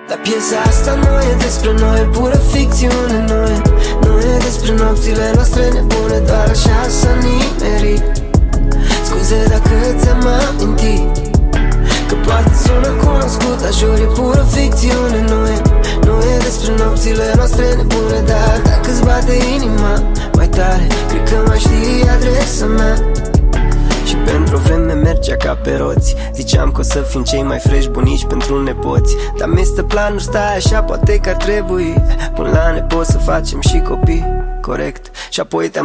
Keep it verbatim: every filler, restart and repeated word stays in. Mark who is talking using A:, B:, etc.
A: Dar piesa asta nu e despre noi, pură ficțiune. Nu e, nu e despre nopțile noastre nebune, doar așa s-a nimerit. Scuze dacă ți-am amintit, că poate sună cunoscut, dar jur e pură ficțiune. Nu e, nu e despre nopțile noastre nebune, dar dacă-ți bate inima mai tare, cred că mai știi adresa mea. Și pentru o vreme mergea ca pe roți, ziceam că o să fim cei mai fresh bunici pentru nepoți. Dar mi-stă planul, stai așa, poate că ar trebui până la nepoți să facem și copii, corect. Și apoi te-am